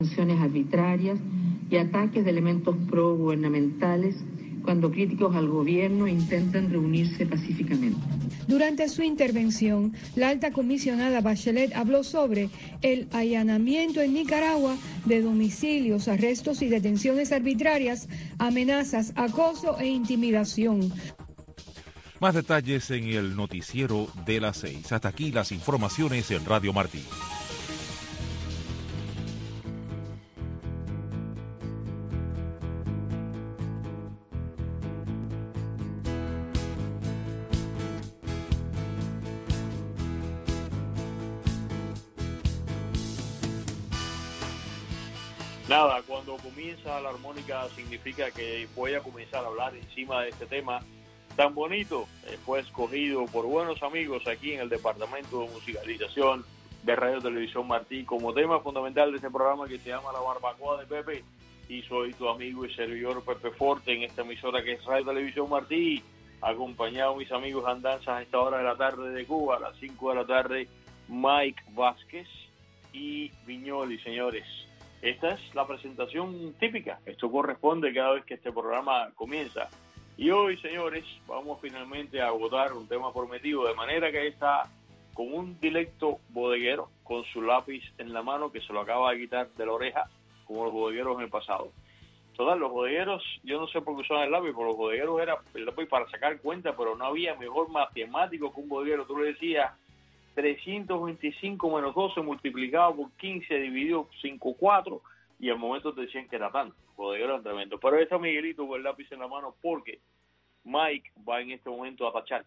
Sanciones arbitrarias y ataques de elementos progubernamentales cuando críticos al gobierno intentan reunirse pacíficamente. Durante su intervención, la alta comisionada Bachelet habló sobre el allanamiento en Nicaragua de domicilios, arrestos y detenciones arbitrarias, amenazas, acoso e intimidación. Más detalles en el noticiero de las 6. Hasta aquí las informaciones en Radio Martí. Nada, cuando comienza la armónica significa que voy a comenzar a hablar encima de este tema tan bonito. Fue escogido por buenos amigos aquí en el Departamento de Musicalización de Radio Televisión Martí como tema fundamental de este programa que se llama La Barbacoa de Pepe. Y soy tu amigo y servidor Pepe Forte en esta emisora que es Radio Televisión Martí, acompañado mis amigos andanzas a esta hora de la tarde de Cuba, a las 5 de la tarde, Mike Vázquez y Viñoli, señores. Esta es la presentación típica. Esto corresponde cada vez que este programa comienza. Y hoy, señores, vamos finalmente a agotar un tema prometido, de manera que está con un dilecto bodeguero, con su lápiz en la mano, que se lo acaba de quitar de la oreja, como los bodegueros en el pasado. Total, los bodegueros, yo no sé por qué usaban el lápiz, pero los bodegueros era el lápiz para sacar cuenta, pero no había mejor matemático que un bodeguero. Tú le decías 325 menos 12 multiplicado por 15 dividido 5,4 y al momento te decían que era tanto. Bodeguero era tremendo. Pero ahí está Miguelito con el lápiz en la mano porque Mike va en este momento a tachar.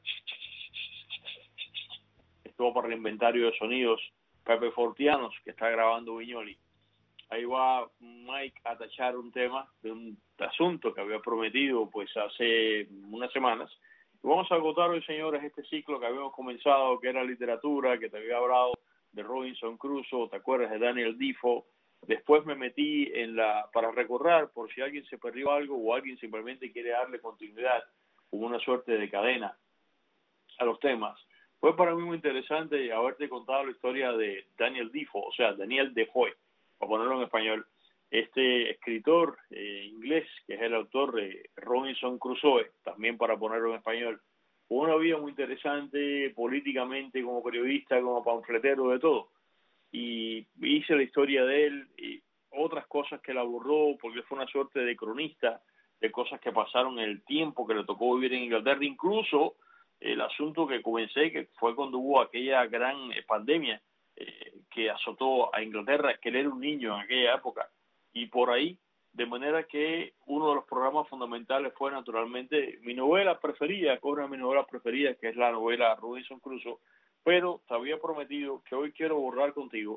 Esto va para el inventario de sonidos Pepe Fortianos que está grabando Viñoli. Ahí va Mike a tachar un tema de un asunto que había prometido pues hace unas semanas. Vamos a agotar hoy, señores, este ciclo que habíamos comenzado, que era literatura, que te había hablado de Robinson Crusoe, ¿te acuerdas de Daniel Defoe? Después me metí para recordar, por si alguien se perdió algo o alguien simplemente quiere darle continuidad, como una suerte de cadena a los temas. Fue para mí muy interesante haberte contado la historia de Daniel Defoe, o sea, Daniel Defoe, para ponerlo en español. Este escritor inglés, que es el autor de Robinson Crusoe, también para ponerlo en español, con una vida muy interesante políticamente, como periodista, como panfletero, de todo. Y hice la historia de él y otras cosas que él abordó, porque fue una suerte de cronista de cosas que pasaron en el tiempo que le tocó vivir en Inglaterra, incluso el asunto que comencé, que fue cuando hubo aquella gran pandemia que azotó a Inglaterra, que él era un niño en aquella época. Y por ahí, de manera que uno de los programas fundamentales fue naturalmente mi novela preferida, una de mis novelas preferidas, que es la novela Robinson Crusoe, pero te había prometido que hoy quiero abordar contigo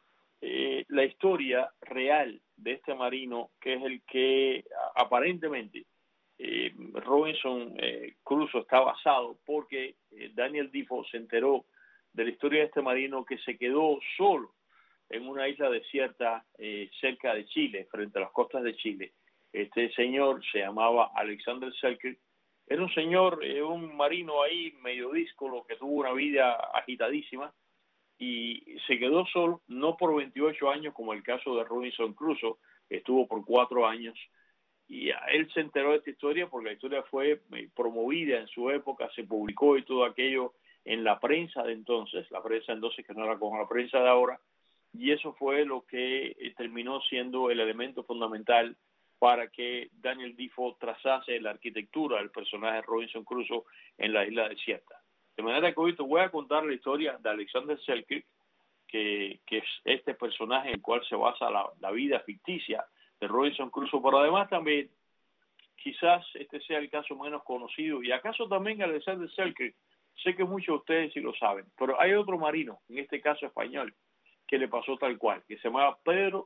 la historia real de este marino, que es el que aparentemente Robinson Crusoe está basado, porque Daniel Defoe se enteró de la historia de este marino que se quedó solo en una isla desierta cerca de Chile, frente a las costas de Chile. Este señor se llamaba Alexander Selkirk. Era un señor, un marino ahí medio díscolo, que tuvo una vida agitadísima y se quedó solo, no por 28 años como el caso de Robinson Crusoe, estuvo por 4 años. Y él se enteró de esta historia porque la historia fue promovida en su época, se publicó y todo aquello en la prensa de entonces, la prensa entonces que no era como la prensa de ahora, y eso fue lo que terminó siendo el elemento fundamental para que Daniel Defoe trazase la arquitectura del personaje Robinson Crusoe en la isla desierta. De manera que hoy te voy a contar la historia de Alexander Selkirk, que es este personaje en el cual se basa la vida ficticia de Robinson Crusoe, pero además también quizás este sea el caso menos conocido, y acaso también Alexander Selkirk, sé que muchos de ustedes sí lo saben, pero hay otro marino, en este caso español, que le pasó tal cual, que se llamaba Pedro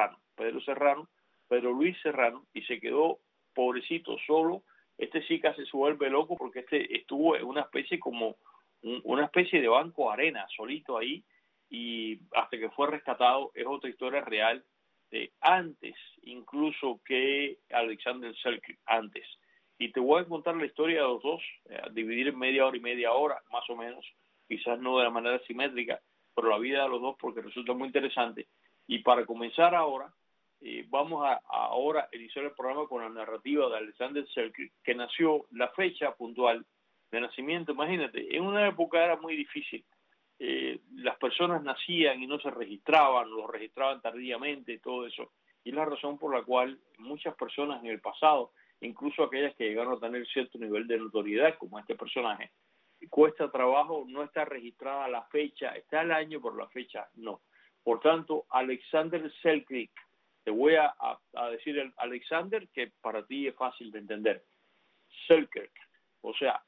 Luis Serrano, y se quedó pobrecito, solo. Este sí casi se vuelve loco porque este estuvo en una especie una especie de banco arena, solito ahí, y hasta que fue rescatado. Es otra historia real de antes, incluso que Alexander Selkirk, antes. Y te voy a contar la historia de los dos, dividir en media hora y media hora, más o menos, quizás no de la manera simétrica, pero la vida de los dos porque resulta muy interesante. Y para comenzar ahora, vamos a ahora iniciar el programa con la narrativa de Alexander Selkirk, que nació, la fecha puntual de nacimiento, imagínate, en una época era muy difícil. Las personas nacían y no se registraban, lo registraban tardíamente, todo eso. Y es la razón por la cual muchas personas en el pasado, incluso aquellas que llegaron a tener cierto nivel de notoriedad, como este personaje, cuesta trabajo, no está registrada la fecha, está el año, pero la fecha no. Por tanto, Alexander Selkirk, te voy a decir el Alexander, que para ti es fácil de entender. Selkirk, o sea,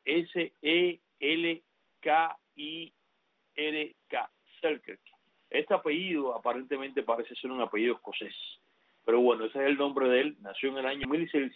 S-E-L-K-I-R-K, Selkirk. Este apellido aparentemente parece ser un apellido escocés, pero bueno, ese es el nombre de él. Nació en el año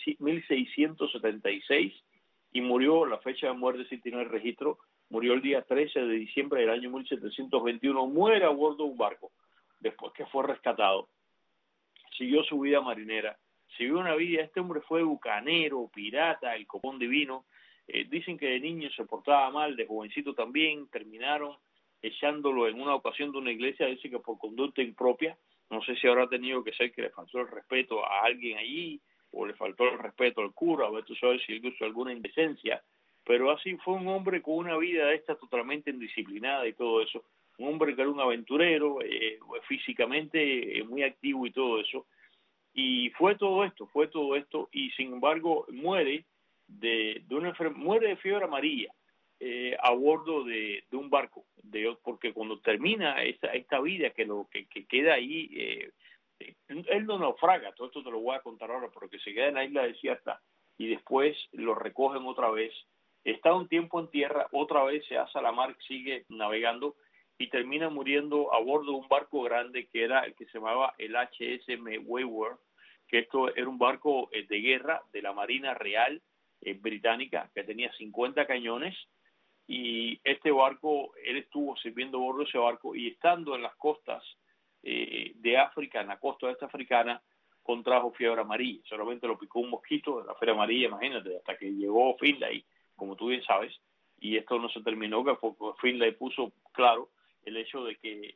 1676 y murió, la fecha de muerte sí tiene el registro, murió el día 13 de diciembre del año 1721, muere a bordo de un barco, después que fue rescatado. Siguió su vida marinera, siguió una vida, este hombre fue bucanero, pirata, el copón divino. Dicen que de niño se portaba mal, de jovencito también, terminaron echándolo en una ocasión de una iglesia, dice que por conducta impropia. No sé si habrá tenido que ser que le faltó el respeto a alguien allí, o le faltó el respeto al cura, o tú sabes si él hizo alguna indecencia, pero así fue un hombre con una vida de esta totalmente indisciplinada y todo eso, un hombre que era un aventurero, físicamente muy activo y todo eso, y fue todo esto, y sin embargo muere muere de fiebre amarilla, a bordo de un barco, porque cuando termina esta vida que queda ahí, él no naufraga, todo esto te lo voy a contar ahora, pero que se queda en la isla desierta y después lo recogen otra vez, está un tiempo en tierra, otra vez se hace a la mar, sigue navegando y termina muriendo a bordo de un barco grande que era el que se llamaba el HSM Wayward, que esto era un barco de guerra de la Marina Real británica que tenía 50 cañones. Y este barco, él estuvo sirviendo a bordo de ese barco y estando en las costas de África, en la costa este africana, contrajo fiebre amarilla. Solamente lo picó un mosquito de la fiebre amarilla, imagínate, hasta que llegó Finlay, como tú bien sabes, y esto no se terminó, que porque Finlay puso claro el hecho de que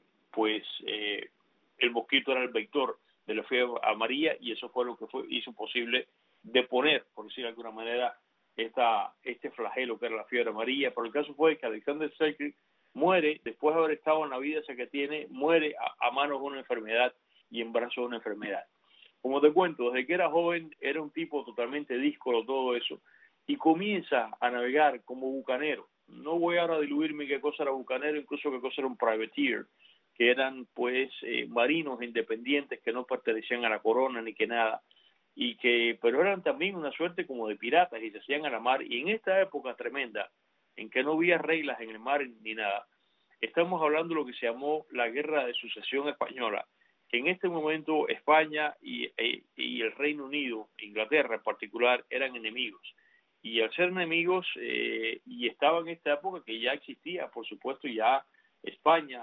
el mosquito era el vector de la fiebre amarilla y eso fue lo que hizo posible deponer, por decir de alguna manera, este flagelo que era la fiebre amarilla. Pero el caso fue que Alexander Selkirk muere, después de haber estado en la vida esa que tiene, muere a manos de una enfermedad y en brazos de una enfermedad. Como te cuento, desde que era joven era un tipo totalmente díscolo, todo eso, y comienza a navegar como bucanero. No voy ahora a diluirme qué cosa era bucanero, incluso qué cosa era un privateer, que eran marinos independientes que no pertenecían a la corona ni que nada, pero eran también una suerte como de piratas y se hacían a la mar. Y en esta época tremenda, en que no había reglas en el mar ni nada, estamos hablando de lo que se llamó la Guerra de Sucesión Española, que en este momento España y el Reino Unido, Inglaterra en particular, eran enemigos. Y al ser enemigos, y estaba en esta época que ya existía, por supuesto, ya España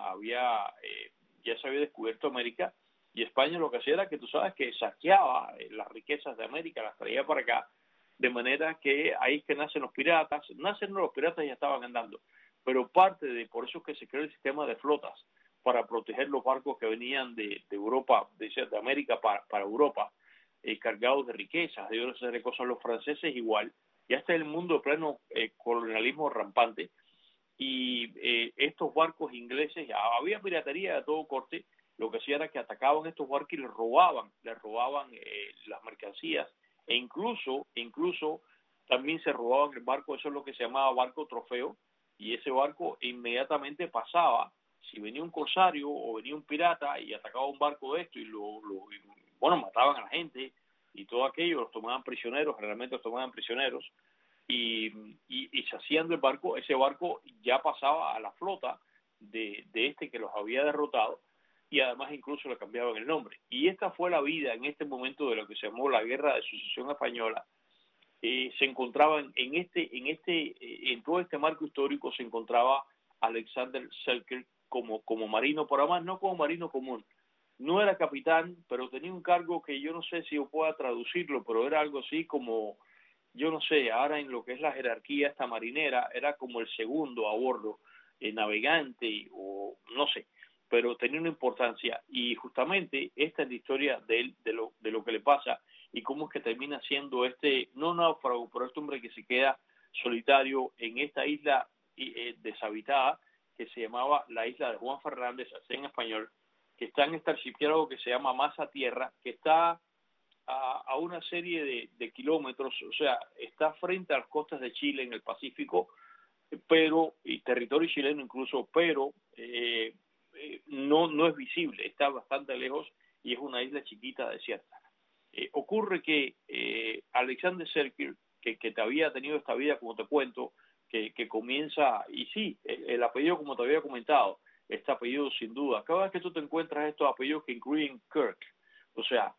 ya se había descubierto América, y España lo que hacía era que tú sabes que saqueaba las riquezas de América, las traía para acá, de manera que ahí es que nacen los piratas. Los piratas ya estaban andando, pero por eso es que se creó el sistema de flotas, para proteger los barcos que venían de Europa, de América para Europa, cargados de riquezas, de otras cosas. Los franceses igual, ya está el mundo de pleno colonialismo rampante, y estos barcos ingleses, había piratería de todo corte. Lo que hacía era que atacaban estos barcos y les robaban las mercancías, e incluso también se robaban el barco. Eso es lo que se llamaba barco trofeo, y ese barco inmediatamente pasaba, si venía un corsario o venía un pirata y atacaba un barco de esto y mataban a la gente y todo aquello, los tomaban prisioneros, generalmente los tomaban prisioneros, y se hacían del barco, ese barco ya pasaba a la flota de este que los había derrotado, y además incluso le cambiaban el nombre. Y esta fue la vida en este momento de lo que se llamó la Guerra de Sucesión Española. Se encontraban en todo este marco histórico, se encontraba Alexander Selkirk como marino, por además no como marino común. No era capitán, pero tenía un cargo que yo no sé si yo pueda traducirlo, pero era algo así como, yo no sé, ahora en lo que es la jerarquía esta marinera, era como el segundo a bordo, navegante, o no sé. pero tenía una importancia, y justamente esta es la historia de él, de lo que le pasa y cómo es que termina siendo no náufrago, pero este hombre que se queda solitario en esta isla deshabitada que se llamaba la isla de Juan Fernández, así en español, que está en este archipiélago que se llama Masa Tierra, que está a una serie de kilómetros, o sea, está frente a las costas de Chile en el Pacífico, pero, y territorio chileno incluso, pero no es visible, está bastante lejos y es una isla chiquita, desierta. Ocurre que Alexander Selkirk, que te había tenido esta vida, como te cuento, que comienza, y sí, el apellido, como te había comentado, este apellido sin duda, cada vez que tú te encuentras estos apellidos que incluyen Kirk, o sea,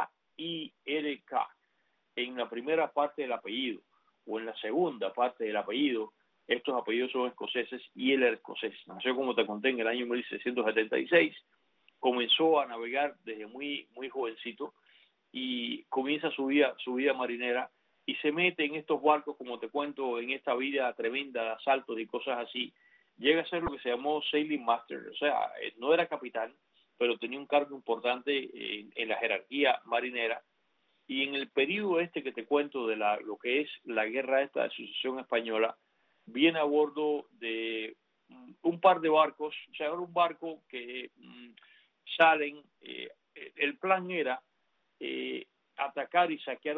K-I-R-K, en la primera parte del apellido, o en la segunda parte del apellido, estos apellidos son escoceses y él era escocés. Nació, como te conté, en el año 1676, comenzó a navegar desde muy jovencito y comienza su vida marinera y se mete en estos barcos, como te cuento, en esta vida tremenda de asaltos y cosas así. Llega a ser lo que se llamó Sailing Master, o sea, no era capitán, pero tenía un cargo importante en la jerarquía marinera. Y en el periodo que te cuento de lo que es la guerra esta de sucesión española, viene a bordo de un par de barcos, o sea, era un barco que salen, el plan era atacar y saquear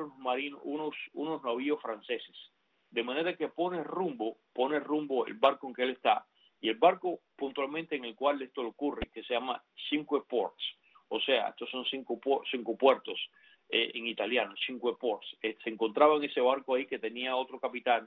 unos navíos franceses, de manera que pone rumbo el barco en que él está, y el barco puntualmente en el cual esto le ocurre, que se llama Cinque Ports, o sea, estos son cinco puertos en italiano, Cinque Ports. Se encontraba en ese barco ahí que tenía otro capitán,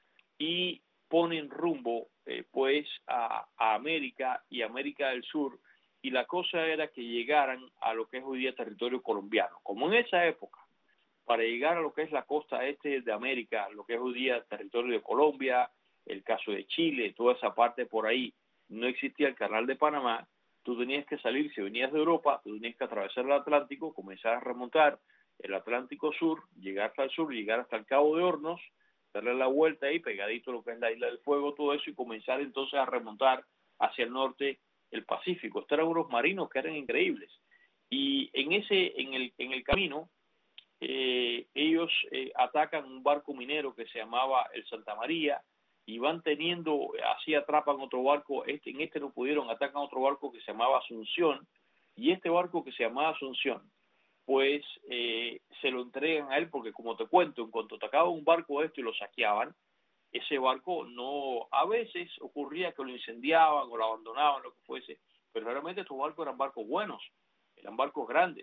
y ponen rumbo pues a América y América del Sur, y la cosa era que llegaran a lo que es hoy día territorio colombiano. Como en esa época, para llegar a lo que es la costa este de América, lo que es hoy día territorio de Colombia, el caso de Chile, toda esa parte por ahí, no existía el canal de Panamá, tú tenías que salir, si venías de Europa, tú tenías que atravesar el Atlántico, comenzar a remontar el Atlántico Sur, llegar hasta el sur, llegar hasta el Cabo de Hornos, darle la vuelta ahí, pegadito a lo que es la Isla del Fuego, todo eso, y comenzar entonces a remontar hacia el norte el Pacífico. Estos eran unos marinos que eran increíbles. Y en el camino, ellos atacan un barco minero que se llamaba el Santa María, y van teniendo, así atrapan otro barco, en este no pudieron, atacan otro barco que se llamaba Asunción, y este barco que se llamaba Asunción, pues se lo entregan a él, porque como te cuento, en cuanto atacaban un barco y lo saqueaban, ese barco a veces ocurría que lo incendiaban o lo abandonaban, lo que fuese, pero realmente estos barcos eran barcos buenos, eran barcos grandes,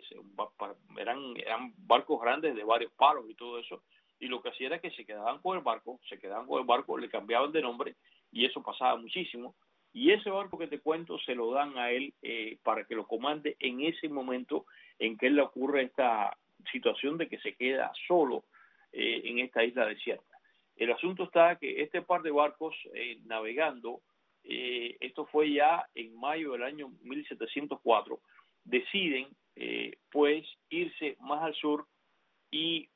eran barcos grandes de varios palos y todo eso, y lo que hacía era que se quedaban con el barco, le cambiaban de nombre, y eso pasaba muchísimo, y ese barco que te cuento se lo dan a él para que lo comande en ese momento en que él le ocurre esta situación de que se queda solo en esta isla desierta. El asunto está que este par de barcos navegando, esto fue ya en mayo del año 1704, deciden pues irse más al sur y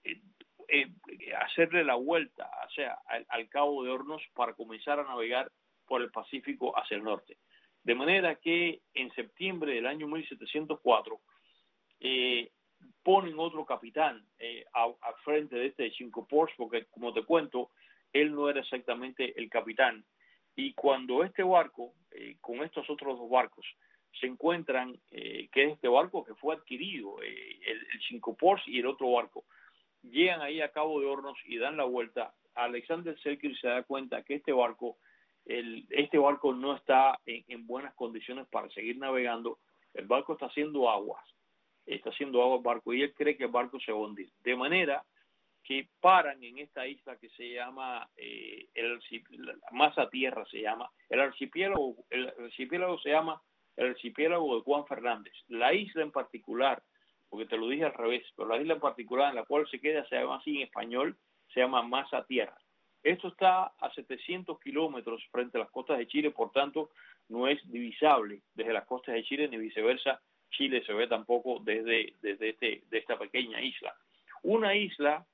hacerle la vuelta, o sea, al Cabo de Hornos, para comenzar a navegar por el Pacífico hacia el norte. De manera que en septiembre del año 1704 ponen otro capitán al frente de este Cinque Ports, porque como te cuento, él no era exactamente el capitán. Y cuando este barco, con estos otros dos barcos, se encuentran, que es este barco que fue adquirido, el Cinque Ports y el otro barco, llegan ahí a Cabo de Hornos y dan la vuelta, Alexander Selkirk se da cuenta que este barco no está en buenas condiciones para seguir navegando. El barco está haciendo agua el barco, y él cree que el barco se va a hundir. De manera que paran en esta isla que se llama Masa Tierra, se llama el archipiélago se llama el archipiélago de Juan Fernández. La isla en particular, porque te lo dije al revés, pero la isla en particular en la cual se queda se llama así en español, se llama Masa Tierra. Esto está a 700 kilómetros frente a las costas de Chile, por tanto no es divisable desde las costas de Chile, ni viceversa. Chile se ve tampoco desde esta pequeña isla. Una isla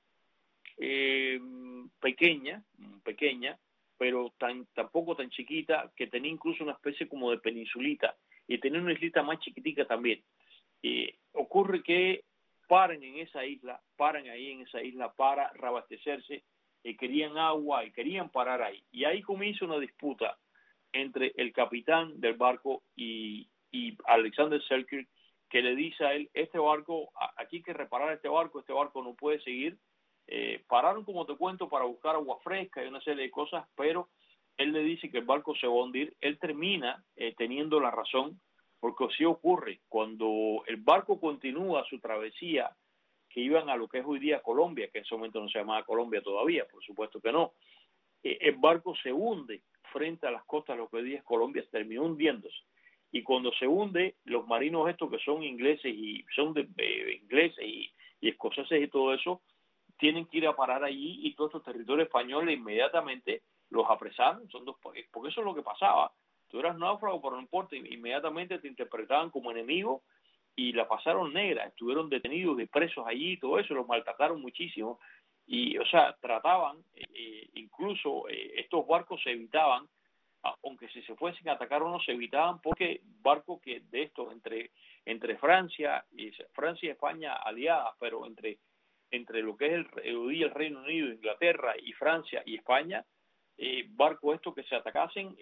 pequeña, pero tampoco tan chiquita, que tenía incluso una especie como de peninsulita y tenían una islita más chiquitica también. Ocurre que paran ahí en esa isla para reabastecerse, querían agua y querían parar ahí. Y ahí comienza una disputa entre el capitán del barco y Alexander Selkirk, que le dice a él, este barco, aquí hay que reparar este barco no puede seguir. Pararon, como te cuento, para buscar agua fresca y una serie de cosas, pero él le dice que el barco se va a hundir. Él termina teniendo la razón, porque así ocurre, cuando el barco continúa su travesía, que iban a lo que es hoy día Colombia, que en ese momento no se llamaba Colombia todavía, por supuesto que no, el barco se hunde frente a las costas de lo que hoy día es Colombia, terminó hundiéndose. Y cuando se hunde, los marinos estos que son ingleses y son ingleses y escoceses y todo eso, tienen que ir a parar allí, y todos estos territorios españoles inmediatamente los apresaron, porque eso es lo que pasaba. Tú eras náufrago, pero no importa, inmediatamente te interpretaban como enemigo y la pasaron negra, estuvieron detenidos y presos allí y todo eso, los maltrataron muchísimo. Y, o sea, trataban, incluso estos barcos se evitaban, aunque si se fuesen a atacar o no, se evitaban, porque barcos que de estos entre Francia y España aliadas, pero entre lo que es el Reino Unido, Inglaterra y Francia y España, barcos estos que se atacasen,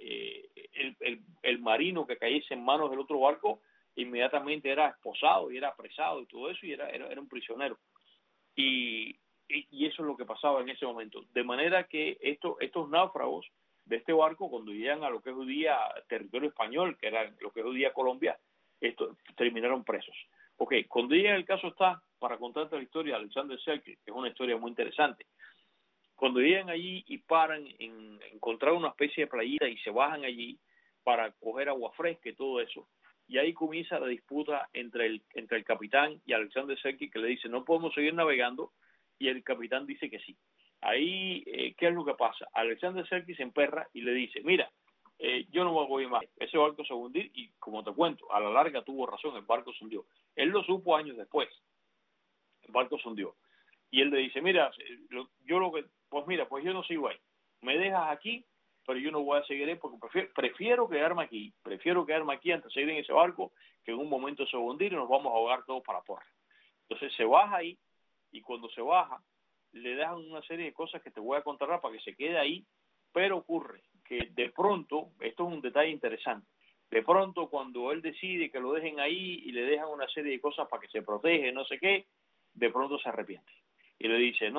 el marino que cayese en manos del otro barco inmediatamente era esposado y era apresado y todo eso, y era un prisionero. Y eso es lo que pasaba en ese momento. De manera que estos náufragos de este barco, cuando llegan a lo que es hoy día territorio español, que era lo que es hoy día Colombia, terminaron presos. Ok, cuando llega el caso está, para contarte la historia de Alexander Selkirk, que es una historia muy interesante. Cuando llegan allí y paran en encontrar una especie de playita y se bajan allí para coger agua fresca y todo eso, y ahí comienza la disputa entre el capitán y Alexander Selkirk, que le dice, no podemos seguir navegando, y el capitán dice que sí. Ahí, ¿qué es lo que pasa? Alexander Selkirk se emperra y le dice, mira, yo no me voy más, ese barco se va a hundir, y como te cuento, a la larga tuvo razón, el barco se hundió. Él lo supo años después, el barco se hundió. Y él le dice, mira, pues yo no sigo ahí, me dejas aquí, pero yo no voy a seguir ahí porque prefiero quedarme aquí antes de seguir en ese barco, que en un momento se va a hundir y nos vamos a ahogar todos para porra. Entonces se baja ahí, y cuando se baja, le dejan una serie de cosas que te voy a contar para que se quede ahí, pero ocurre que de pronto, esto es un detalle interesante, de pronto cuando él decide que lo dejen ahí y le dejan una serie de cosas para que se protege, no sé qué, de pronto se arrepiente. Y le dice,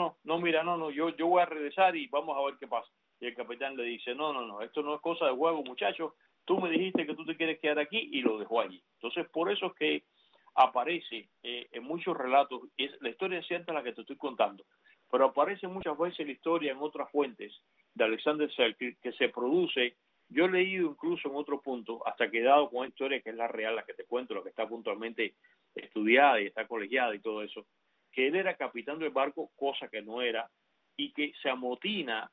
no, yo voy a regresar y vamos a ver qué pasa. Y el capitán le dice, no, esto no es cosa de juego, muchachos, tú me dijiste que tú te quieres quedar aquí, y lo dejó allí. Entonces, por eso es que aparece en muchos relatos, la historia es cierta la que te estoy contando, pero aparece muchas veces la historia en otras fuentes de Alexander Selkirk, que se produce, yo he leído incluso en otro punto, hasta que he dado con una historia que es la real, la que te cuento, la que está puntualmente estudiada y está colegiada y todo eso, que él era capitán del barco, cosa que no era, y que se amotina,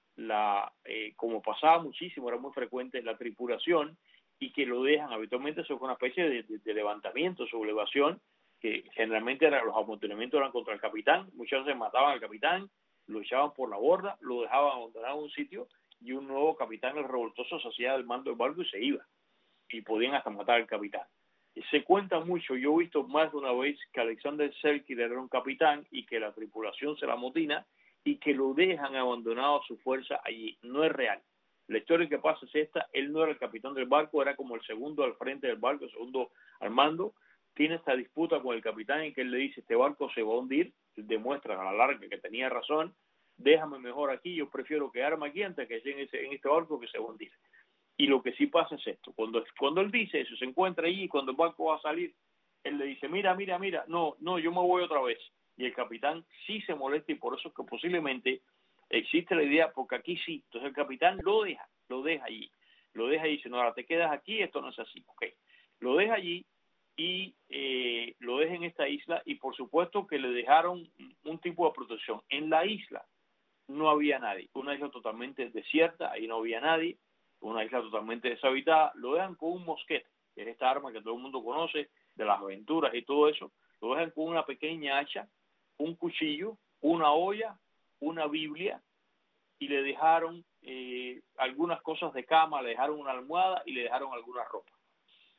como pasaba muchísimo, era muy frecuente, la tripulación, y que lo dejan, habitualmente eso es una especie de levantamiento, sublevación, que generalmente los amotinamientos eran contra el capitán, muchas veces mataban al capitán, lo echaban por la borda, lo dejaban abandonado en un sitio, y un nuevo capitán, el revoltoso, se hacía del mando del barco y se iba, y podían hasta matar al capitán. Se cuenta mucho, yo he visto más de una vez que Alexander Selkirk era un capitán y que la tripulación se la amotina y que lo dejan abandonado a su fuerza allí. No es real. La historia que pasa es esta: él no era el capitán del barco, era como el segundo al frente del barco, el segundo al mando. Tiene esta disputa con el capitán en que él le dice, este barco se va a hundir, demuestra a la larga que tenía razón, déjame mejor aquí, yo prefiero quedarme aquí antes que en este barco que se va a hundir. Y lo que sí pasa es esto, cuando él dice eso, se encuentra allí, y cuando el barco va a salir, él le dice, mira, no, yo me voy otra vez. Y el capitán sí se molesta, y por eso es que posiblemente existe la idea, porque aquí sí. Entonces el capitán lo deja allí y dice, no, ahora te quedas aquí, esto no es así. Okay. Lo deja allí y lo deja en esta isla, y por supuesto que le dejaron un tipo de protección. En la isla no había nadie, una isla totalmente desierta, ahí no había nadie, una isla totalmente deshabitada. Lo dejan con un mosquete, que es esta arma que todo el mundo conoce de las aventuras y todo eso. Lo dejan con una pequeña hacha, un cuchillo, una olla, una Biblia, y le dejaron algunas cosas de cama, le dejaron una almohada y le dejaron alguna ropa.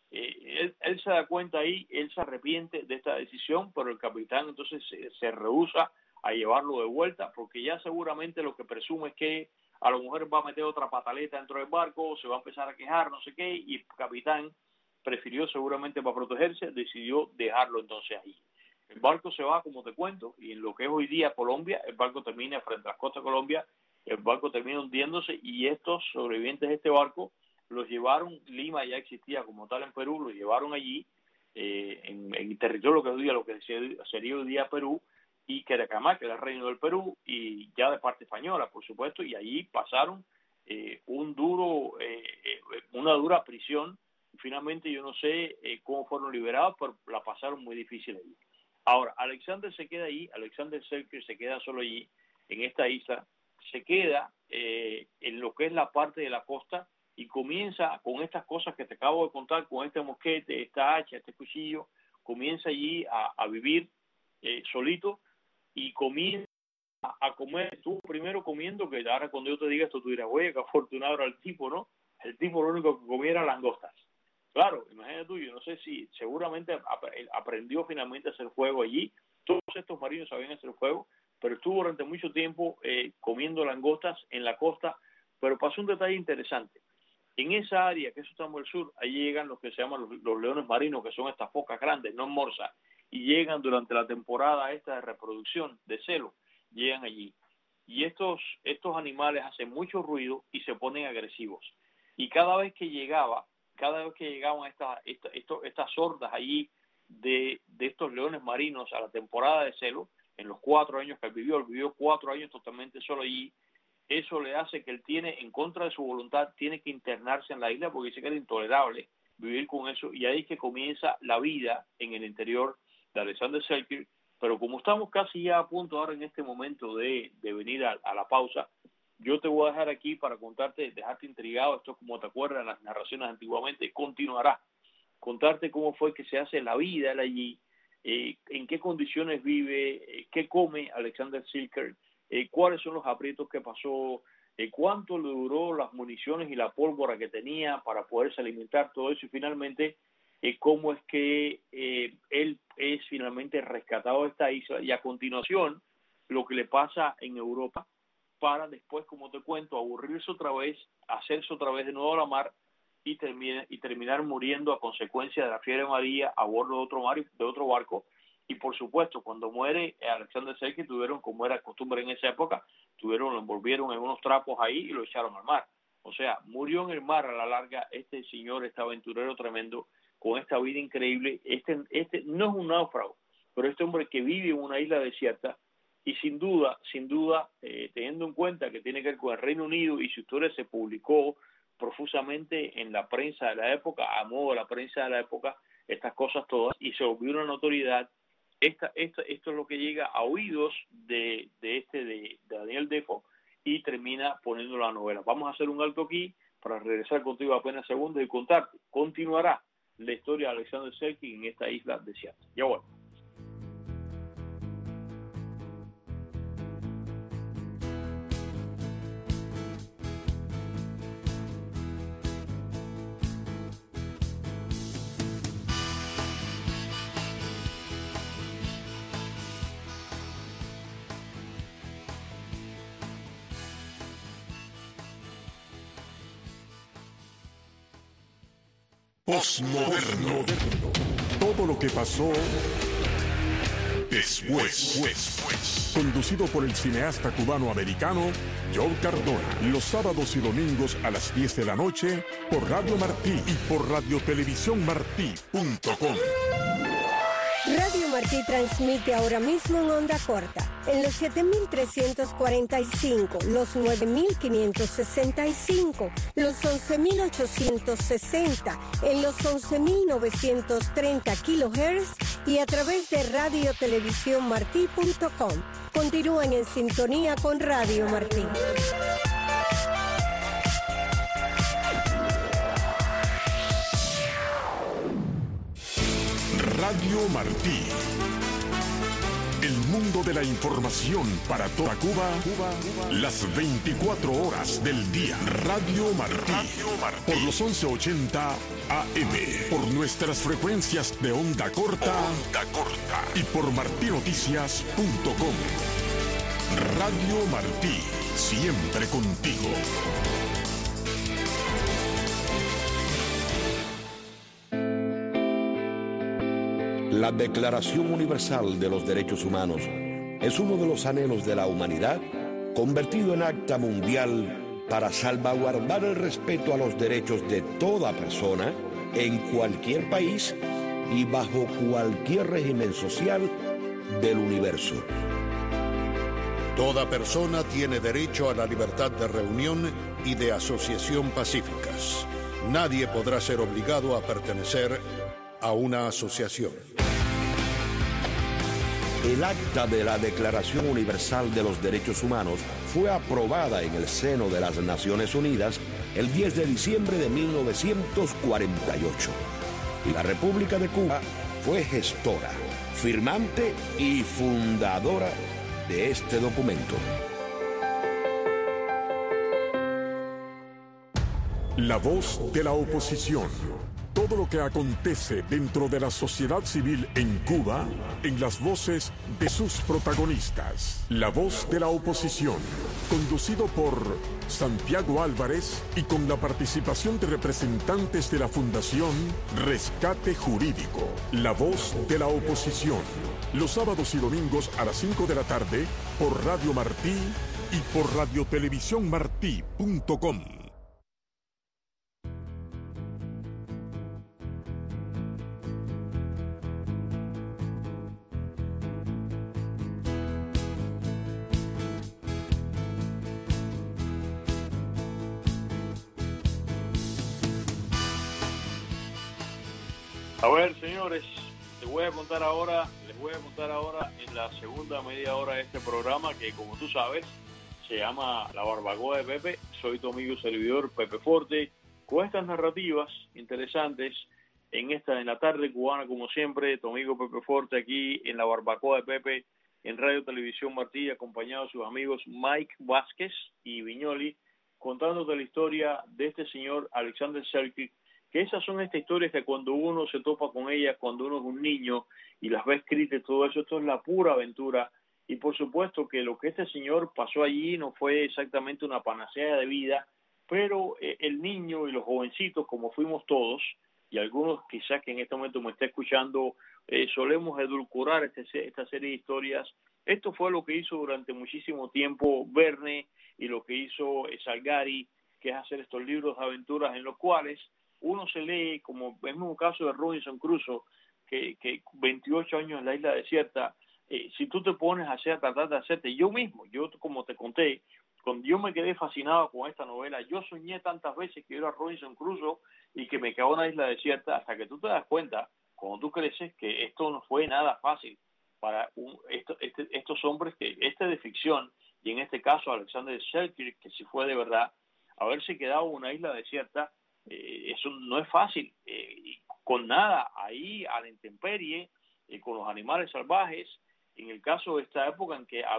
Él se da cuenta ahí, él se arrepiente de esta decisión, pero el capitán entonces se rehúsa a llevarlo de vuelta, porque ya seguramente lo que presume es que a lo mejor va a meter otra pataleta dentro del barco, se va a empezar a quejar, no sé qué, y el capitán prefirió, seguramente para protegerse, decidió dejarlo entonces ahí. El barco se va, como te cuento, y en lo que es hoy día Colombia, el barco termina frente a las costas de Colombia, el barco termina hundiéndose, y estos sobrevivientes de este barco los llevaron, Lima ya existía como tal en Perú, los llevaron allí, en el territorio que hoy día, lo que sería hoy día Perú, y Queracamá, que era el reino del Perú, y ya de parte española, por supuesto, y allí pasaron una dura prisión. Finalmente yo no sé cómo fueron liberados, pero la pasaron muy difícil allí. Ahora, Alexander se queda allí, Alexander Selkirk se queda solo allí, en esta isla, se queda en lo que es la parte de la costa, y comienza con estas cosas que te acabo de contar, con este mosquete, esta hacha, este cuchillo, comienza allí a vivir solito, y comienza a comer. Estuvo primero comiendo, que ahora cuando yo te diga esto tú dirás, oye, qué afortunado era el tipo, ¿no? El tipo lo único que comía era langostas. Claro, imagínate tú, yo no sé si seguramente aprendió finalmente a hacer fuego allí. Todos estos marinos sabían hacer fuego, pero estuvo durante mucho tiempo comiendo langostas en la costa. Pero pasó un detalle interesante. En esa área, que eso está muy al sur, ahí llegan los que se llaman los leones marinos, que son estas focas grandes, no morsas, y llegan durante la temporada esta de reproducción, de celo, llegan allí. Y estos animales hacen mucho ruido y se ponen agresivos. Y cada vez que llegaban estas hordas allí de estos leones marinos a la temporada de celo, en los 4 años que él vivió 4 años totalmente solo allí, eso le hace que él tiene, en contra de su voluntad, tiene que internarse en la isla porque dice que era intolerable vivir con eso, y ahí es que comienza la vida en el interior de Alexander Selkirk. Pero como estamos casi ya a punto ahora en este momento de venir a la pausa, yo te voy a dejar aquí para dejarte intrigado. Esto, como te acuerdas, en las narraciones antiguamente, continuará. Contarte cómo fue que se hace la vida él allí, en qué condiciones vive, qué come Alexander Selkirk, cuáles son los aprietos que pasó, cuánto le duró las municiones y la pólvora que tenía para poderse alimentar, todo eso, y finalmente cómo es que él es finalmente rescatado de esta isla, y a continuación lo que le pasa en Europa, para después, como te cuento, aburrirse otra vez, hacerse otra vez de nuevo a la mar, y terminar muriendo a consecuencia de la fiebre amarilla a bordo de otro barco. Y por supuesto, cuando muere Alexander Selkirk, tuvieron, como era costumbre en esa época, lo envolvieron en unos trapos ahí y lo echaron al mar. O sea, murió en el mar a la larga este señor, este aventurero tremendo, con esta vida increíble. Este no es un náufrago, pero este hombre que vive en una isla desierta, y sin duda, teniendo en cuenta que tiene que ver con el Reino Unido, y su historia se publicó profusamente en la prensa de la época, a modo de la prensa de la época, estas cosas todas, y se volvió una notoriedad. Esto es lo que llega a oídos de Daniel Defoe, y termina poniendo la novela. Vamos a hacer un alto aquí para regresar contigo apenas segundos y contarte. Continuará la historia de Alexander Selkirk en esta isla desierta. Ya bueno. Postmoderno. Todo lo que pasó después. Conducido por el cineasta cubano-americano Joe Cardona. Los sábados y domingos a las 10 de la noche por Radio Martí y por radiotelevisiónmartí.com. Radio Martí transmite ahora mismo en onda corta, en los 7.345, los 9.565, los 11.860, en los 11.930 kHz y a través de radiotelevisiónmartí.com. Continúen en sintonía con Radio Martí. Radio Martí. El mundo mundo de la información para toda Cuba, las 24 horas del día. Radio Martí. Por los 1180 AM. Por nuestras frecuencias de onda corta. Y por martinoticias.com. Radio Martí. Siempre contigo. La Declaración Universal de los Derechos Humanos es uno de los anhelos de la humanidad convertido en acta mundial para salvaguardar el respeto a los derechos de toda persona en cualquier país y bajo cualquier régimen social del universo. Toda persona tiene derecho a la libertad de reunión y de asociación pacíficas. Nadie podrá ser obligado a pertenecer a una asociación. El acta de la Declaración Universal de los Derechos Humanos fue aprobada en el seno de las Naciones Unidas el 10 de diciembre de 1948. Y la República de Cuba fue gestora, firmante y fundadora de este documento. La voz de la oposición. Todo lo que acontece dentro de la sociedad civil en Cuba, en las voces de sus protagonistas. La voz de la oposición, conducido por Santiago Álvarez y con la participación de representantes de la Fundación Rescate Jurídico. La voz de la oposición, los sábados y domingos a las 5 de la tarde por Radio Martí y por radiotelevisiónmartí.com. A ver, señores, les voy a contar ahora en la segunda media hora de este programa que, como tú sabes, se llama La Barbacoa de Pepe. Soy tu amigo servidor Pepe Forte, con estas narrativas interesantes en la tarde cubana, como siempre, tu amigo Pepe Forte aquí en La Barbacoa de Pepe en Radio Televisión Martí, acompañado de sus amigos Mike Vázquez y Viñoli, contándote la historia de este señor Alexander Selkirk, que esas son estas historias que cuando uno se topa con ellas, cuando uno es un niño y las ve escritas y todo eso, esto es la pura aventura. Y por supuesto que lo que este señor pasó allí no fue exactamente una panacea de vida, pero el niño y los jovencitos, como fuimos todos, y algunos quizás que en este momento me está escuchando, solemos edulcorar esta serie de historias. Esto fue lo que hizo durante muchísimo tiempo Verne y lo que hizo Salgari, que es hacer estos libros de aventuras en los cuales uno se lee, como es el mismo caso de Robinson Crusoe, que 28 años en la isla desierta. Si tú te pones a tratar de hacerte, yo como te conté, cuando yo me quedé fascinado con esta novela, yo soñé tantas veces que yo era Robinson Crusoe y que me quedaba en una isla desierta, hasta que tú te das cuenta, cuando tú creces, que esto no fue nada fácil para estos hombres, que de ficción, y en este caso Alexander Selkirk, que si fue de verdad, haberse quedado en una isla desierta, eso no es fácil, con nada ahí a la intemperie, con los animales salvajes. En el caso de esta época en que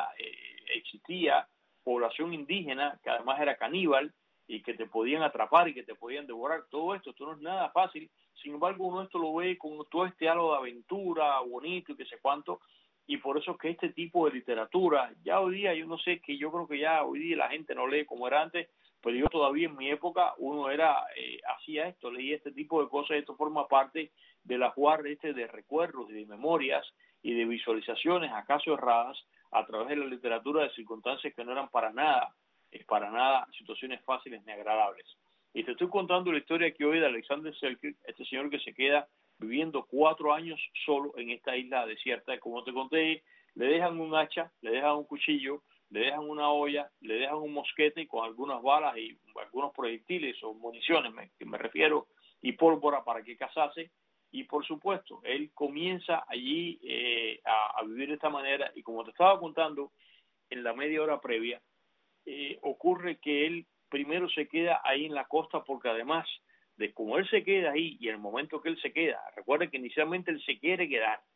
existía población indígena que además era caníbal y que te podían atrapar y que te podían devorar, todo esto no es nada fácil. Sin embargo, uno esto lo ve con todo este halo de aventura bonito y que sé cuánto, y por eso es que este tipo de literatura, ya hoy día, yo creo que ya hoy día la gente no lee como era antes, pero yo todavía en mi época uno hacía esto, leía este tipo de cosas. Esto forma parte de la jugar de recuerdos y de memorias y de visualizaciones, acaso erradas, a través de la literatura, de circunstancias que no eran para nada situaciones fáciles ni agradables. Y te estoy contando la historia que hoy de Alexander Selkirk, este señor que se queda viviendo 4 años solo en esta isla desierta. Como te conté, le dejan un hacha, le dejan un cuchillo, le dejan una olla, le dejan un mosquete con algunas balas y algunos proyectiles o municiones, me refiero, y pólvora para que cazase. Y por supuesto, él comienza allí a vivir de esta manera. Y como te estaba contando en la media hora previa, ocurre que él primero se queda ahí en la costa, porque además de como él se queda ahí y en el momento que él se queda, recuerda que inicialmente él se quiere quedar,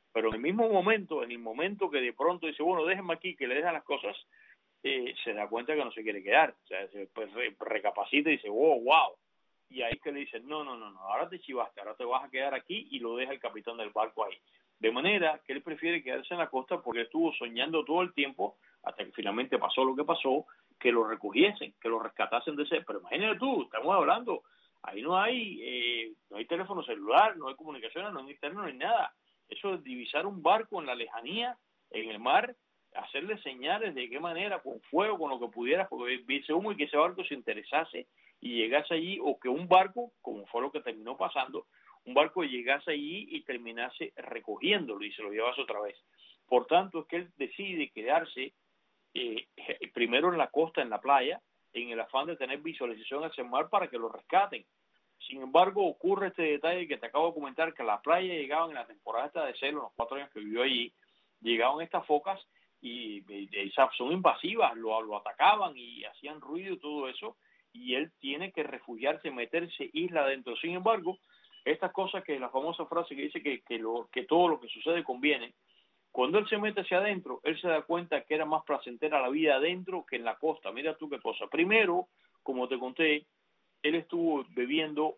Pero en el mismo momento, en el momento que de pronto dice, bueno, déjenme aquí, que le dejan las cosas, se da cuenta que no se quiere quedar. O sea, pues recapacita y dice, wow. Y ahí que le dicen, no, ahora te chivaste, ahora te vas a quedar aquí, y lo deja el capitán del barco ahí. De manera que él prefiere quedarse en la costa porque estuvo soñando todo el tiempo, hasta que finalmente pasó lo que pasó, que lo recogiesen, que lo rescatasen de ese. Pero imagínate tú, estamos hablando, ahí no hay teléfono celular, no hay comunicaciones, no hay internet, no hay nada. Eso es divisar un barco en la lejanía, en el mar, hacerle señales de qué manera, con fuego, con lo que pudiera, porque viese humo, y que ese barco se interesase y llegase allí, o que un barco, como fue lo que terminó pasando, un barco llegase allí y terminase recogiéndolo y se lo llevase otra vez. Por tanto, es que él decide quedarse primero en la costa, en la playa, en el afán de tener visualización hacia el mar para que lo rescaten. Sin embargo, ocurre este detalle que te acabo de comentar, que a la playa llegaban en la temporada esta de celo, los 4 años que vivió allí, llegaban estas focas y son invasivas, lo atacaban y hacían ruido y todo eso, y él tiene que refugiarse, meterse isla adentro. Sin embargo, estas cosas, que la famosa frase que dice que todo lo que sucede conviene, cuando él se mete hacia adentro, él se da cuenta que era más placentera la vida adentro que en la costa. Mira tú qué cosa. Primero, como te conté, él estuvo bebiendo,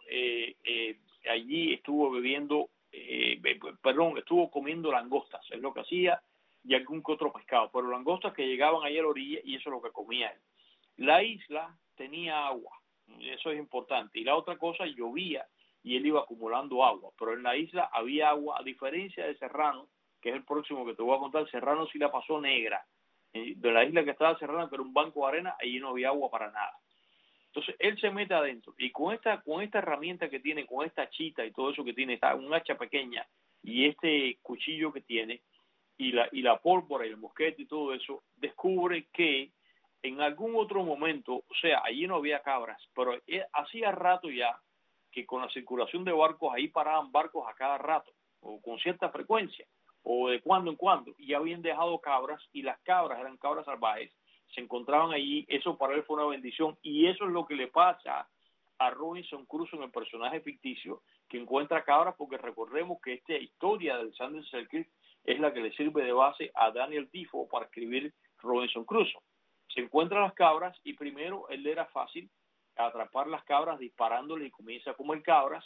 estuvo comiendo langostas, es lo que hacía, y algún que otro pescado, pero langostas que llegaban ahí a la orilla, y eso es lo que comía él. La isla tenía agua, eso es importante, y la otra cosa, llovía, y él iba acumulando agua, pero en la isla había agua, a diferencia de Serrano, que es el próximo que te voy a contar. Serrano sí la pasó negra, de la isla que estaba Serrano, que era un banco de arena, allí no había agua para nada. Entonces él se mete adentro, y con esta herramienta que tiene, con esta chita y todo eso que tiene, está un hacha pequeña y este cuchillo que tiene, y la pólvora y el mosquete y todo eso, descubre que en algún otro momento, o sea, allí no había cabras, pero hacía rato ya que con la circulación de barcos, ahí paraban barcos a cada rato, o con cierta frecuencia, o de cuando en cuando, y habían dejado cabras, y las cabras eran cabras salvajes, se encontraban allí. Eso para él fue una bendición, y eso es lo que le pasa a Robinson Crusoe, en el personaje ficticio, que encuentra cabras, porque recordemos que esta historia del Sanderson Selkirk es la que le sirve de base a Daniel Defoe para escribir Robinson Crusoe. Se encuentra las cabras, y primero él era fácil atrapar las cabras disparándoles, y comienza a comer cabras.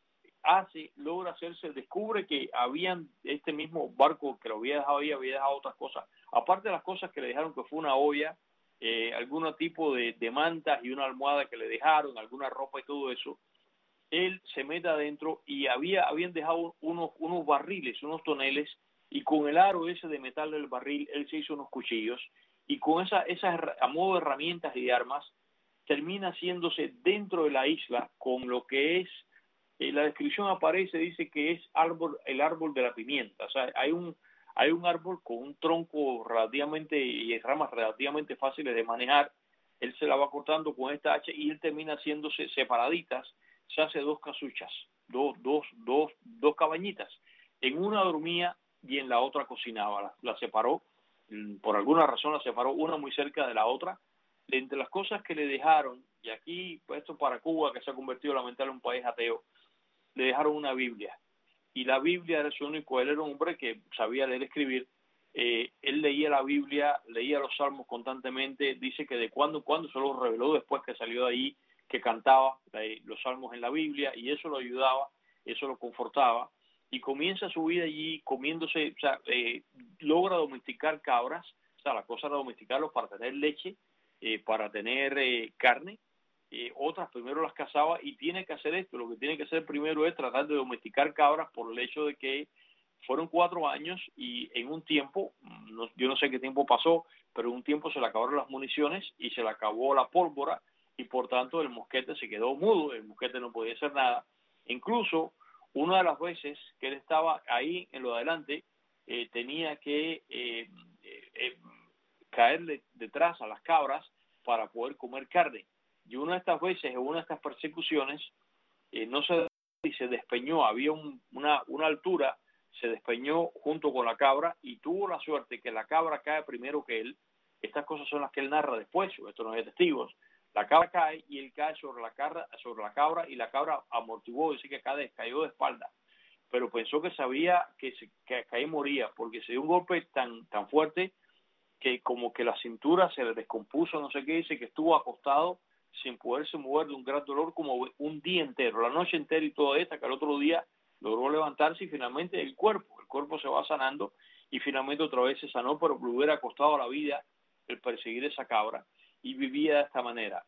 Descubre que habían este mismo barco que lo había dejado ahí, había dejado otras cosas, aparte de las cosas que le dejaron, que fue una olla, algún tipo de mantas y una almohada que le dejaron, alguna ropa y todo eso. Él se mete adentro, y habían dejado unos barriles, unos toneles, y con el aro ese de metal del barril, él se hizo unos cuchillos, y con esas a modo de herramientas y de armas, termina haciéndose dentro de la isla con lo que es, la descripción aparece, dice que es el árbol de la pimienta. O sea, hay un árbol con un tronco relativamente y ramas relativamente fáciles de manejar. Él se la va cortando con esta hacha, y él termina haciéndose separaditas. Se hace 2 casuchas, dos cabañitas. En una dormía y en la otra cocinaba. La separó, por alguna razón la separó, una muy cerca de la otra. De entre las cosas que le dejaron, y aquí, pues esto para Cuba, que se ha convertido lamentablemente en un país ateo, le dejaron una Biblia, y la Biblia era su único. Él era un hombre que sabía leer y escribir. Él leía la Biblia, leía los salmos constantemente. Dice que de cuando en cuando, se lo reveló después que salió de ahí, que cantaba los salmos en la Biblia, y eso lo ayudaba, eso lo confortaba, y comienza su vida allí comiéndose, o sea, logra domesticar cabras. O sea, la cosa era domesticarlos para tener leche, para tener carne. Otras primero las cazaba, y tiene que hacer esto. Lo que tiene que hacer primero es tratar de domesticar cabras, por el hecho de que fueron 4 años, y en un tiempo, yo no sé qué tiempo pasó, pero en un tiempo se le acabaron las municiones y se le acabó la pólvora, y por tanto el mosquete se quedó mudo, el mosquete no podía hacer nada. Incluso una de las veces que él estaba ahí en lo de adelante, tenía que caerle detrás a las cabras para poder comer carne. Y una de estas veces, en una de estas persecuciones, no se despeñó, había una altura, se despeñó junto con la cabra, y tuvo la suerte que la cabra cae primero que él. Estas cosas son las que él narra después, esto no hay testigos. La cabra cae, y él cae sobre la cabra, y la cabra amortiguó, dice que cayó de espalda. pero pensó que sabía que ahí moría, porque se dio un golpe tan fuerte que como que la cintura se le descompuso, no sé qué, dice que estuvo acostado sin poderse mover de un gran dolor como un día entero, la noche entera y todo esto, que al otro día logró levantarse y finalmente el cuerpo se va sanando y finalmente otra vez se sanó, pero le hubiera costado la vida el perseguir esa cabra y vivía de esta manera.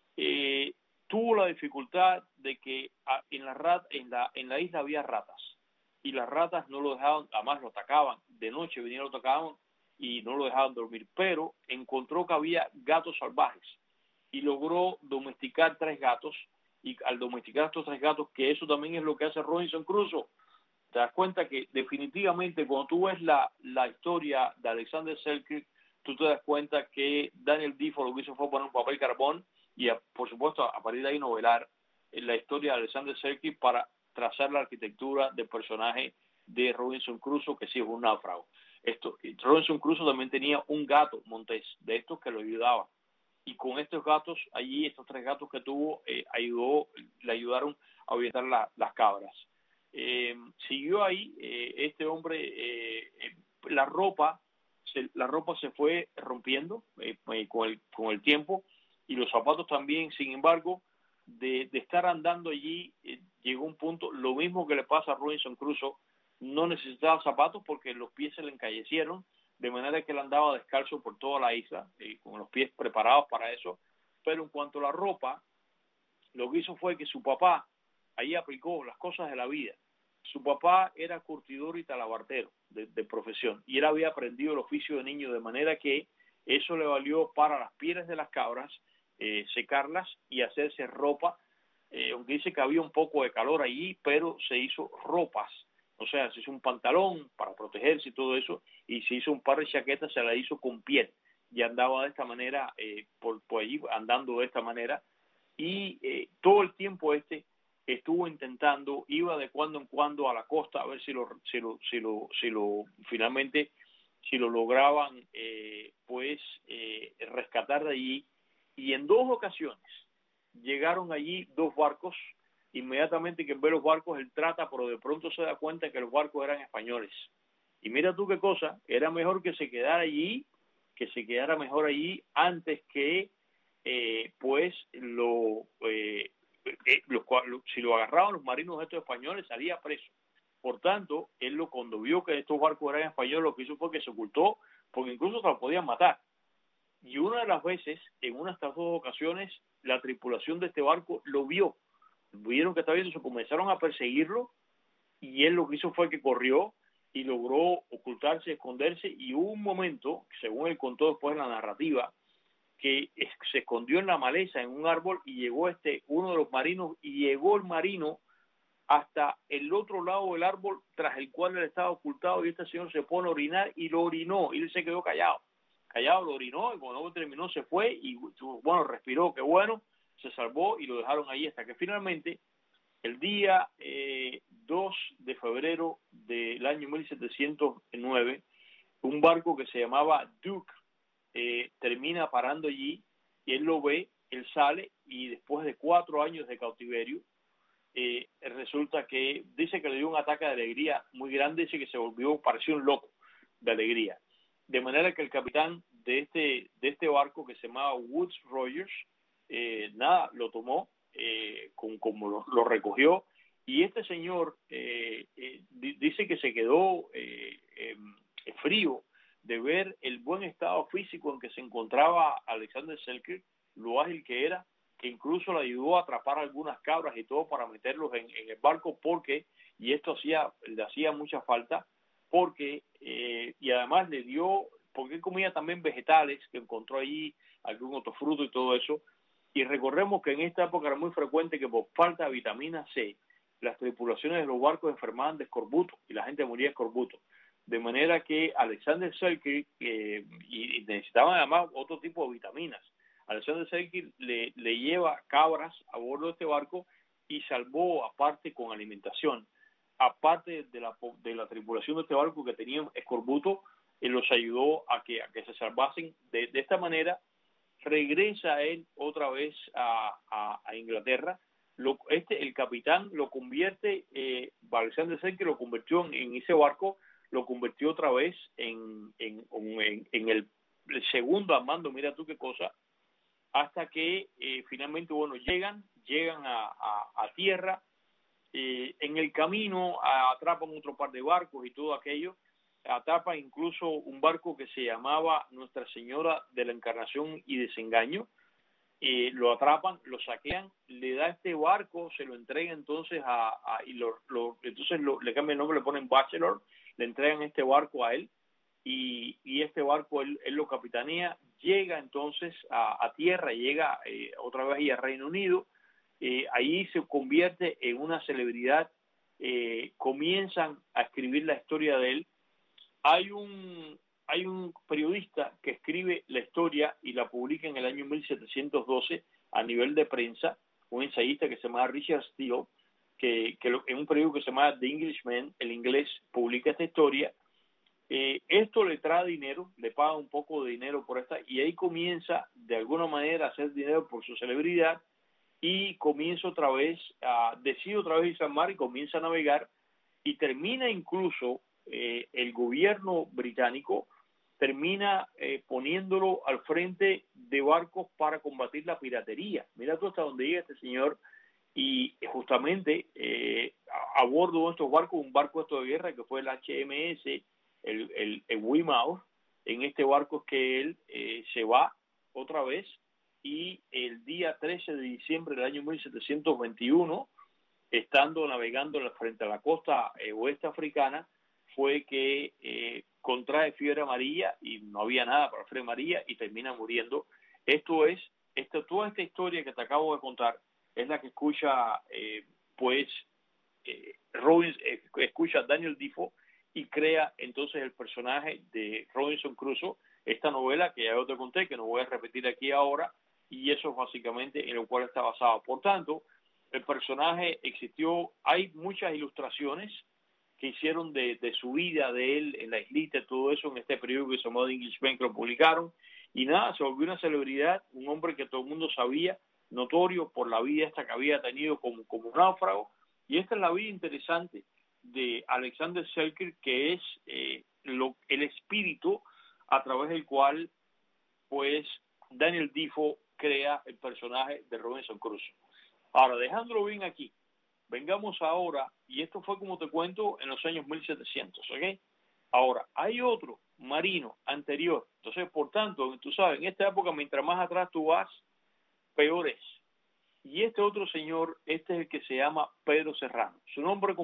Tuvo la dificultad de que en la isla había ratas y las ratas no lo dejaban, además lo atacaban, de noche venían, lo atacaban y no lo dejaban dormir, pero encontró que había gatos salvajes y logró domesticar 3 gatos, y al domesticar estos 3 gatos, que eso también es lo que hace Robinson Crusoe, te das cuenta que definitivamente cuando tú ves la historia de Alexander Selkirk, tú te das cuenta que Daniel Defoe lo que hizo fue poner un papel carbón y por supuesto a partir de ahí novelar la historia de Alexander Selkirk para trazar la arquitectura del personaje de Robinson Crusoe, que sí es un náufrago. Robinson Crusoe también tenía un gato montés de estos que lo ayudaba, y con estos gatos allí, estos 3 gatos que tuvo, le ayudaron a ahuyentar las cabras. Siguió ahí este hombre, la ropa se fue rompiendo con el tiempo, y los zapatos también. Sin embargo, de estar andando allí, llegó un punto, lo mismo que le pasa a Robinson Crusoe, no necesitaba zapatos porque los pies se le encallecieron, de manera que él andaba descalzo por toda la isla, con los pies preparados para eso. Pero en cuanto a la ropa, lo que hizo fue que su papá ahí aplicó las cosas de la vida. Su papá era curtidor y talabartero de profesión, y él había aprendido el oficio de niño, de manera que eso le valió para las pieles de las cabras, secarlas y hacerse ropa, aunque dice que había un poco de calor allí, pero se hizo ropas. O sea, se hizo un pantalón para protegerse y todo eso, y se hizo un par de chaquetas, se la hizo con piel, y andaba de esta manera, por allí, andando de esta manera, y todo el tiempo estuvo intentando, iba de cuando en cuando a la costa a ver si finalmente lo lograban rescatar de allí, y en 2 ocasiones llegaron allí 2 barcos. Inmediatamente que ve los barcos, él trata, pero de pronto se da cuenta que los barcos eran españoles. Y mira tú qué cosa, era mejor que se quedara allí, mejor allí, antes que si lo agarraban los marinos estos españoles, salía preso. Por tanto, él cuando vio que estos barcos eran españoles, lo que hizo fue que se ocultó, porque incluso se los podían matar. Y una de las veces, en una de estas 2 ocasiones, la tripulación de este barco lo vieron que estaba viendo, se comenzaron a perseguirlo, y él lo que hizo fue que corrió y logró ocultarse, esconderse, y hubo un momento, según él contó después en la narrativa, que se escondió en la maleza, en un árbol, y llegó uno de los marinos, y llegó el marino hasta el otro lado del árbol tras el cual él estaba ocultado, y este señor se pone a orinar y lo orinó, y él se quedó callado, lo orinó, y cuando terminó se fue, y bueno, respiró, qué bueno, se salvó, y lo dejaron ahí hasta que finalmente el día 2 de febrero del año 1709, un barco que se llamaba Duke termina parando allí, y él lo ve, él sale, y después de 4 años de cautiverio, resulta que dice que le dio un ataque de alegría muy grande, dice que pareció un loco de alegría, de manera que el capitán de este barco, que se llamaba Woodes Rogers, lo tomó, como lo recogió, y este señor dice que se quedó frío de ver el buen estado físico en que se encontraba Alexander Selkirk, lo ágil que era, que incluso le ayudó a atrapar algunas cabras y todo para meterlos en el barco, y esto le hacía mucha falta, y además porque él comía también vegetales que encontró allí, algún otro fruto y todo eso. Y recordemos que en esta época era muy frecuente que por falta de vitamina C, las tripulaciones de los barcos enfermaban de escorbuto y la gente moría de escorbuto. De manera que Alexander Selkirk, y necesitaban además otro tipo de vitaminas, Alexander Selkirk le lleva cabras a bordo de este barco y salvó, aparte con alimentación, aparte de la tripulación de este barco que tenía escorbuto, los ayudó a que se salvasen. De esta manera regresa él otra vez a Inglaterra, el capitán lo convierte, Alexander Selkirk lo convirtió en ese barco, lo convirtió otra vez en el segundo al mando, mira tú qué cosa, hasta que finalmente, bueno, llegan a tierra. En el camino atrapan otro par de barcos y todo aquello, atrapan incluso un barco que se llamaba Nuestra Señora de la Encarnación y Desengaño. Lo atrapan, lo saquean, le da este barco, se lo entrega entonces entonces le cambian el nombre, le ponen Bachelor, le entregan este barco a él, y este barco él lo capitanea, llega entonces a tierra, llega otra vez ahí a Reino Unido. Ahí se convierte en una celebridad, comienzan a escribir la historia de él. Hay un periodista que escribe la historia y la publica en el año 1712 a nivel de prensa, un ensayista que se llama Richard Steele, que en un periódico que se llama The Englishman, el inglés, publica esta historia. Esto le trae dinero, le paga un poco de dinero por esta, y ahí comienza de alguna manera a hacer dinero por su celebridad, y comienza otra vez, decide otra vez irse al mar y comienza a navegar, y termina incluso el gobierno británico termina poniéndolo al frente de barcos para combatir la piratería. Mira tú hasta dónde llega este señor, y justamente a bordo de estos barcos, un barco de guerra que fue el HMS, el Weymouth. En este barco es que él se va otra vez, y el día 13 de diciembre del año 1721, estando navegando frente a la costa oeste africana, fue que contrae fiebre amarilla, y no había nada para fiebre amarilla, y termina muriendo. Toda esta historia que te acabo de contar es la que escucha escucha Daniel Defoe, y crea entonces el personaje de Robinson Crusoe, esta novela que ya yo te conté, que no voy a repetir aquí ahora, y eso es básicamente en lo cual está basado. Por tanto, el personaje existió, hay muchas ilustraciones que hicieron de su vida, de él en la islita, todo eso en este periódico que se llamó The Englishman, que lo publicaron, y nada, se volvió una celebridad, un hombre que todo el mundo sabía, notorio por la vida esta que había tenido como náufrago. Y esta es la vida interesante de Alexander Selkirk, que es el espíritu a través del cual pues Daniel Defoe crea el personaje de Robinson Crusoe. Ahora, dejándolo bien aquí, vengamos ahora, y esto fue, como te cuento, en los años 1700, ¿ok? Ahora, hay otro marino anterior. Entonces, por tanto, tú sabes, en esta época, mientras más atrás tú vas, peor es. Y este otro señor, este es el que se llama Pedro Serrano. Su nombre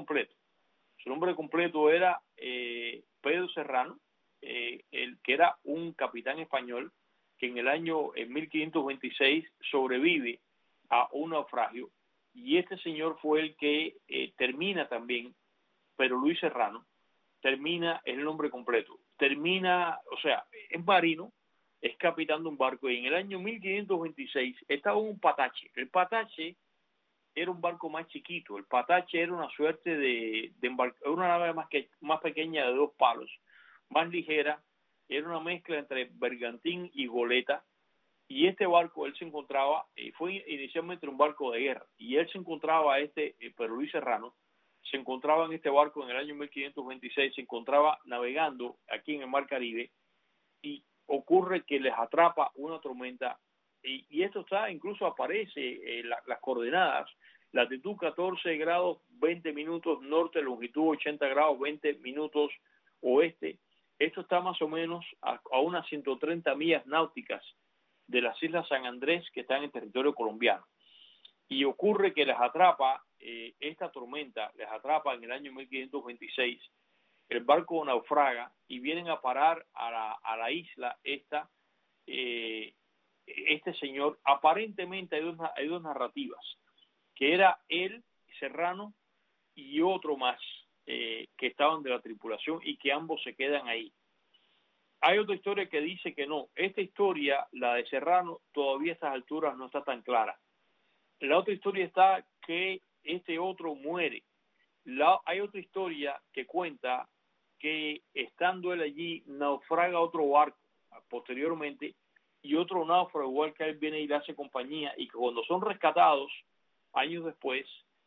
completo era Pedro Serrano, el que era un capitán español que en el año 1526 sobrevive a un naufragio, y este señor fue el que termina también, pero Luis Serrano termina, es el nombre completo, termina, o sea, es marino, es capitán de un barco, y en el año 1526 estaba un Patache. El Patache era un barco más chiquito, el Patache era una suerte de una nave más pequeña de 2 palos, más ligera, era una mezcla entre bergantín y goleta, y este barco él se encontraba, fue inicialmente un barco de guerra, y él se encontraba, pero Luis Serrano, se encontraba en este barco en el año 1526, se encontraba navegando aquí en el Mar Caribe, y ocurre que les atrapa una tormenta, y esto incluso aparece las coordenadas, latitud 14 grados 20 minutos norte, longitud 80 grados 20 minutos oeste. Esto está más o menos a unas 130 millas náuticas de las Islas San Andrés, que están en territorio colombiano. Y ocurre que les atrapa esta tormenta, les atrapa en el año 1526, el barco naufraga y vienen a parar a la isla esta, este señor. Aparentemente hay dos narrativas, que era él, Serrano, y otro más, que estaban de la tripulación, y que ambos se quedan ahí. Hay otra historia que dice que no. Esta historia, la de Serrano, todavía a estas alturas no está tan clara. La otra historia está que este otro muere. Hay otra historia que cuenta que estando él allí naufraga otro barco posteriormente, y otro náufrago igual que él viene y le hace compañía, y que cuando son rescatados años después,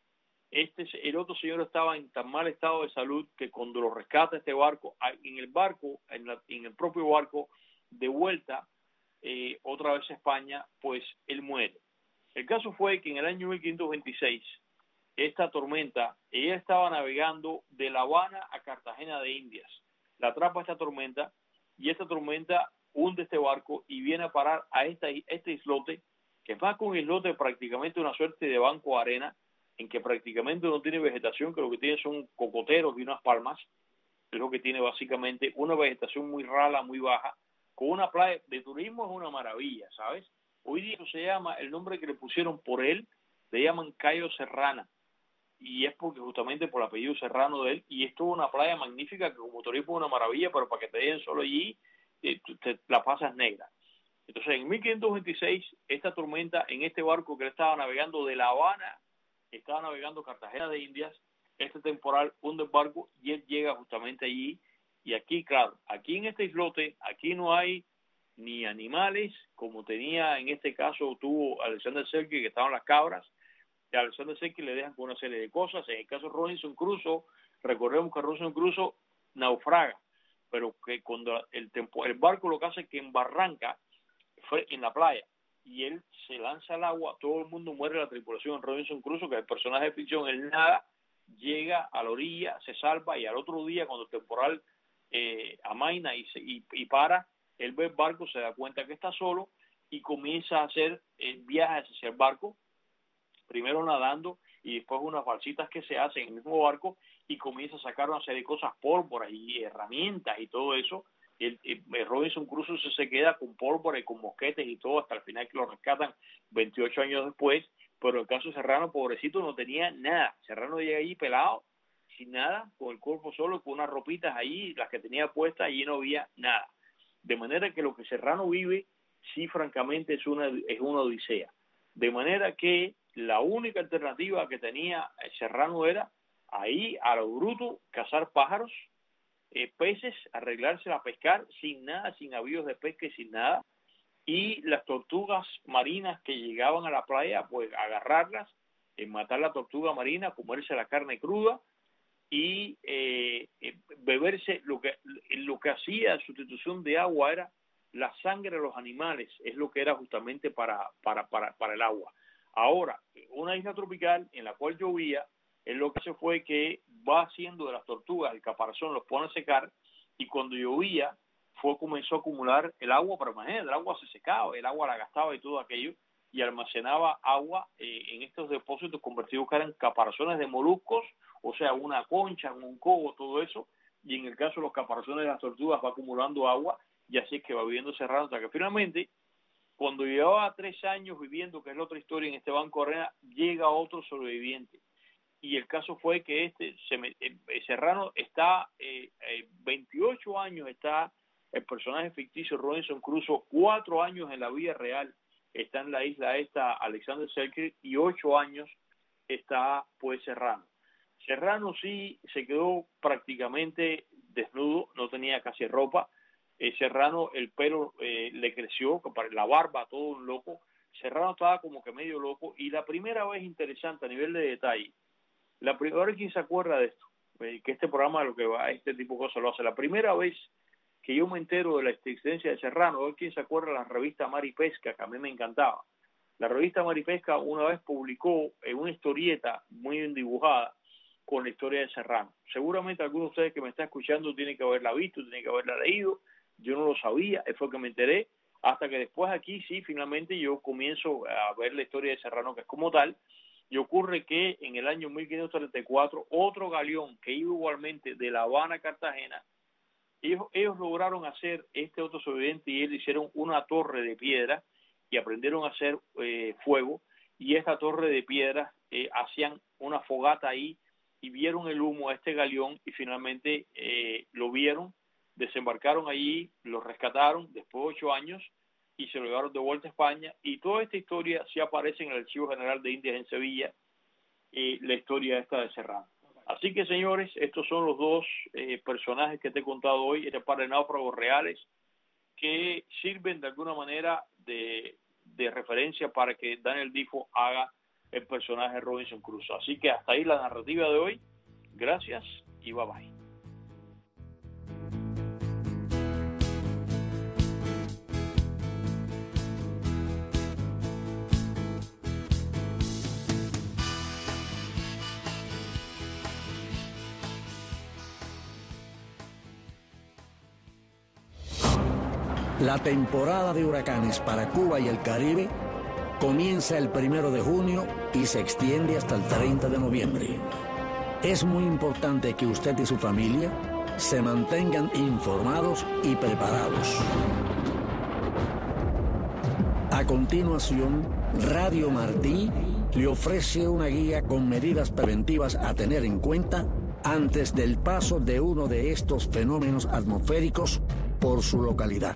el otro señor estaba en tan mal estado de salud que cuando lo rescata este barco, en el propio barco, de vuelta otra vez a España, pues él muere. El caso fue que en el año 1526, esta tormenta, ella estaba navegando de La Habana a Cartagena de Indias. La atrapa esta tormenta y esta tormenta hunde este barco y viene a parar a este islote, que es más que un islote, prácticamente una suerte de banco de arena, en que prácticamente no tiene vegetación, que lo que tiene son cocoteros y unas palmas. Es lo que tiene básicamente una vegetación muy rala, muy baja, con una playa de turismo. Es una maravilla, ¿sabes? Hoy día se llama, el nombre que le pusieron por él, le llaman Cayo Serrana, y es porque justamente por el apellido Serrano de él, y es toda una playa magnífica que como turismo es una maravilla, pero para que te den solo allí, te la pasas negra. Entonces, en 1526, esta tormenta, en este barco que él estaba navegando de La Habana, estaba navegando Cartagena de Indias, este temporal hunde el barco y él llega justamente allí. Y aquí, claro, aquí en este islote, aquí no hay ni animales, como tenía en este caso tuvo Alexander Selkirk, que estaban las cabras. A Alexander Selkirk le dejan con una serie de cosas. En el caso de Robinson Crusoe, recordemos que Robinson Crusoe naufraga, pero que cuando el barco lo que hace es que embarranca en la playa y él se lanza al agua, todo el mundo muere, la tripulación. Robinson Crusoe, que es el personaje de ficción, él nada, llega a la orilla, se salva, y al otro día cuando el temporal amaina y para, él ve el barco, se da cuenta que está solo y comienza a hacer viajes hacia el barco, primero nadando y después unas balsitas que se hacen en el mismo barco, y comienza a sacar una serie de cosas, pólvora y herramientas y todo eso. El Robinson Crusoe se queda con pólvora y con mosquetes y todo hasta el final, que lo rescatan 28 años después. Pero el caso de Serrano, pobrecito, no tenía nada. Serrano llega allí pelado, sin nada, con el cuerpo solo, con unas ropitas allí, las que tenía puestas, allí no había nada. De manera que lo que Serrano vive, sí, francamente, es una odisea. De manera que la única alternativa que tenía Serrano era ahí, a lo bruto, cazar pájaros, peces, arreglársela a pescar sin nada, sin avíos de pesca y sin nada, y las tortugas marinas que llegaban a la playa, pues agarrarlas, matar la tortuga marina, comerse la carne cruda y beberse lo que hacía sustitución de agua era la sangre de los animales, es lo que era justamente para el agua. Ahora, una isla tropical en la cual llovía, lo que se fue que va haciendo de las tortugas el caparazón, los pone a secar, y cuando llovía comenzó a acumular el agua, pero imagínate, el agua se secaba, el agua la gastaba y todo aquello, y almacenaba agua en estos depósitos convertidos que eran caparazones de moluscos, o sea, una concha, un cobo, todo eso, y en el caso de los caparazones de las tortugas va acumulando agua, y así es que va viviendo Serrano, hasta que finalmente, cuando llevaba 3 años viviendo, que es la otra historia, en este banco de arena, llega otro sobreviviente. Y el caso fue que Serrano está 28 años, está el personaje ficticio Robinson Crusoe, 4 años en la vida real está en la isla esta Alexander Selkirk, y 8 años está pues Serrano. Serrano sí se quedó prácticamente desnudo, no tenía casi ropa. Serrano, el pelo le creció, la barba, todo un loco. Serrano estaba como que medio loco, y la primera vez, interesante a nivel de detalle, la primera vez, ¿quién se acuerda de esto? Que este programa, lo que va, este tipo de cosas lo hace. La primera vez que yo me entero de la existencia de Serrano, ¿quién se acuerda de la revista Mar y Pesca, que a mí me encantaba? La revista Mar y Pesca una vez publicó una historieta muy bien dibujada con la historia de Serrano. Seguramente algunos de ustedes que me están escuchando tienen que haberla visto, tienen que haberla leído. Yo no lo sabía, fue que me enteré, hasta que después aquí sí, finalmente yo comienzo a ver la historia de Serrano, que es como tal. Y ocurre que en el año 1534, otro galeón que iba igualmente de La Habana a Cartagena, ellos lograron hacer, este otro sobreviviente y él hicieron una torre de piedra y aprendieron a hacer fuego, y esta torre de piedra hacían una fogata ahí y vieron el humo a este galeón, y finalmente lo vieron, desembarcaron allí, lo rescataron después de 8 años y se lo llevaron de vuelta a España. Y toda esta historia sí aparece en el Archivo General de Indias en Sevilla, la historia esta de Serrano. Así que, señores, estos son los dos personajes que te he contado hoy, este par de náufragos reales que sirven de alguna manera de referencia para que Daniel Defoe haga el personaje Robinson Crusoe. Así que hasta ahí la narrativa de hoy. Gracias y bye bye. La temporada de huracanes para Cuba y el Caribe comienza el 1 de junio y se extiende hasta el 30 de noviembre. Es muy importante que usted y su familia se mantengan informados y preparados. A continuación, Radio Martí le ofrece una guía con medidas preventivas a tener en cuenta antes del paso de uno de estos fenómenos atmosféricos por su localidad.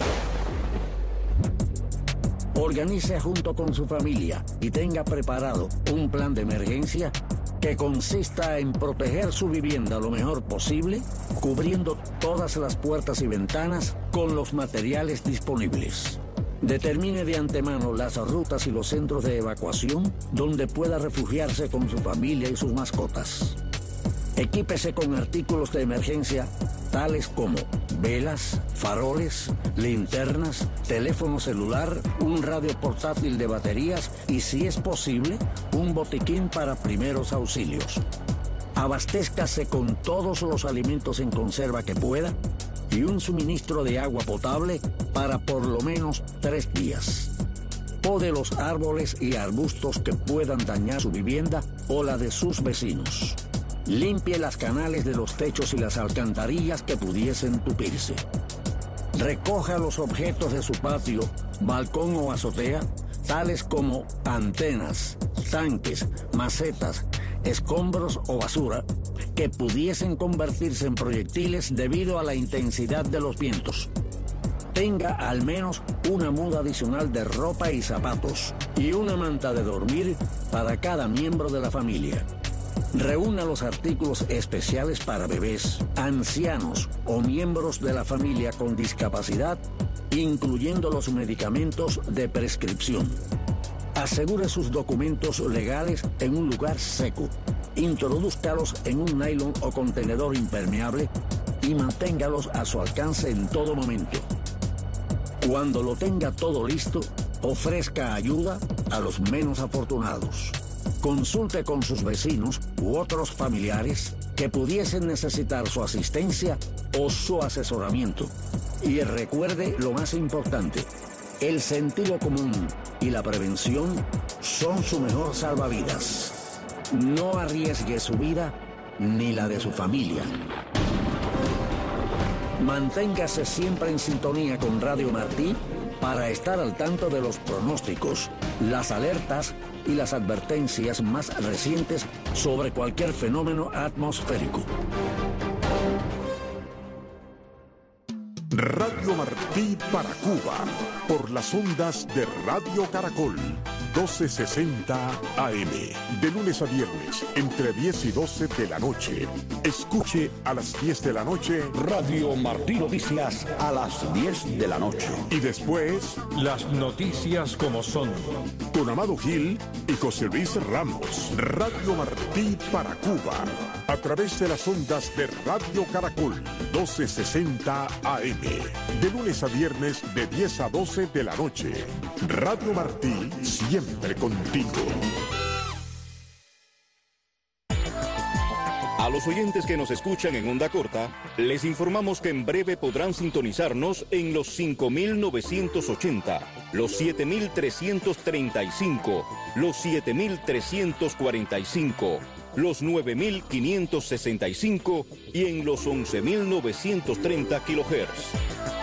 Organice junto con su familia y tenga preparado un plan de emergencia que consista en proteger su vivienda lo mejor posible, cubriendo todas las puertas y ventanas con los materiales disponibles. Determine de antemano las rutas y los centros de evacuación donde pueda refugiarse con su familia y sus mascotas. Equípese con artículos de emergencia tales como velas, faroles, linternas, teléfono celular, un radio portátil de baterías y, si es posible, un botiquín para primeros auxilios. Abastézcase con todos los alimentos en conserva que pueda y un suministro de agua potable para por lo menos 3 días. Pode los árboles y arbustos que puedan dañar su vivienda o la de sus vecinos. Limpie las canales de los techos y las alcantarillas que pudiesen tupirse. Recoja los objetos de su patio, balcón o azotea, tales como antenas, tanques, macetas, escombros o basura, que pudiesen convertirse en proyectiles debido a la intensidad de los vientos. Tenga al menos una muda adicional de ropa y zapatos y una manta de dormir para cada miembro de la familia. Reúna los artículos especiales para bebés, ancianos o miembros de la familia con discapacidad, incluyendo los medicamentos de prescripción. Asegure sus documentos legales en un lugar seco. Introdúzcalos en un nylon o contenedor impermeable y manténgalos a su alcance en todo momento. Cuando lo tenga todo listo, ofrezca ayuda a los menos afortunados. Consulte con sus vecinos u otros familiares que pudiesen necesitar su asistencia o su asesoramiento. Y recuerde lo más importante: el sentido común y la prevención son su mejor salvavidas. No arriesgue su vida ni la de su familia. Manténgase siempre en sintonía con Radio Martí para estar al tanto de los pronósticos, las alertas y las advertencias más recientes sobre cualquier fenómeno atmosférico. Radio Martí para Cuba, por las ondas de Radio Caracol, 1260 AM, de lunes a viernes, entre 10 y 12 de la noche. Escuche a las 10 de la noche Radio Martí Noticias a las 10 de la noche. y después Las noticias como son. con Amado Gil y José Luis Ramos. Radio Martí para Cuba, a través de las ondas de Radio Caracol, 1260 AM, de lunes a viernes, de 10 a 12 de la noche. Radio Martí, siempre contigo. A los oyentes que nos escuchan en onda corta, les informamos que en breve podrán sintonizarnos en los 5.980, los 7.335, los 7.345, los 9.565 y en los 11.930 kHz.